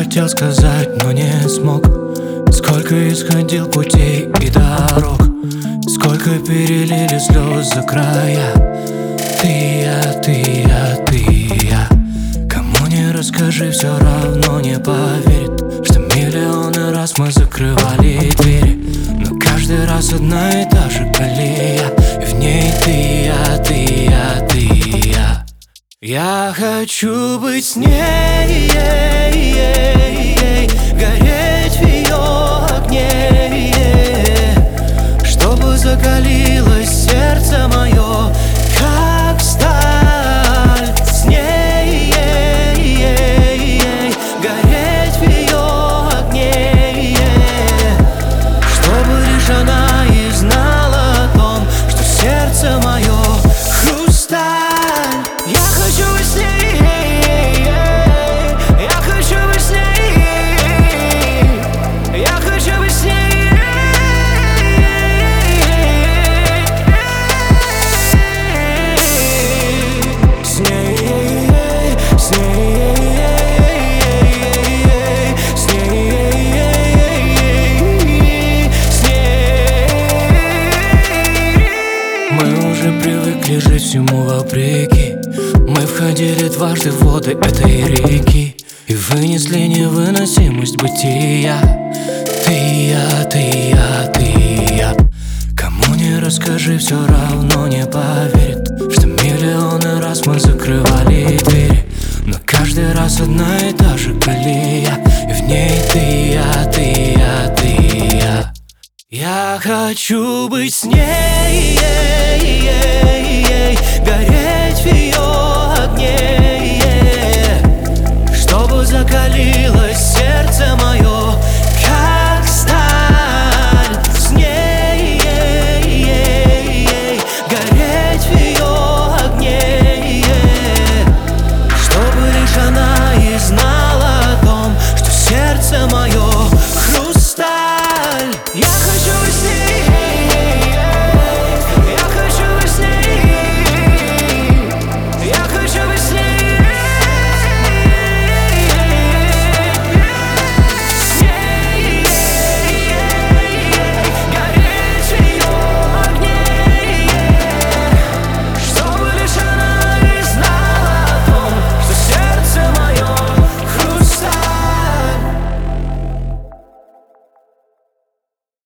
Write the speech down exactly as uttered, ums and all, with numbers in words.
хотел сказать, но не смог. Сколько исходил путей и дорог, сколько перелили слез за края. Ты я, ты я, ты я. Кому не расскажи, все равно не поверит, что миллионы раз мы закрывали двери, но каждый раз одна и та же колея, и в ней ты я, ты я, ты я. Я хочу быть с ней, гореть в ее огне, чтобы закалилось сердце мое, как сталь. С ней гореть в ее огне, чтобы лишь она и знала о том, что сердце мое хрусталь. Я хочу быть с ней, я хочу быть с ней, я хочу быть с ней, с ней, с ней, с ней, с ней. Мы уже привыкли жить всему вопреки. Мы входили дважды в воды этой реки и вынесли невыносимость бытия. Ты я, ты я, ты я. Кому не расскажи, все равно не поверит, что миллионы раз мы закрывали двери, но каждый раз одна и та же колея, и в ней ты я, ты я, ты я. Я хочу быть с ней, гореть в ее огне, чтобы закалилось сердце мое.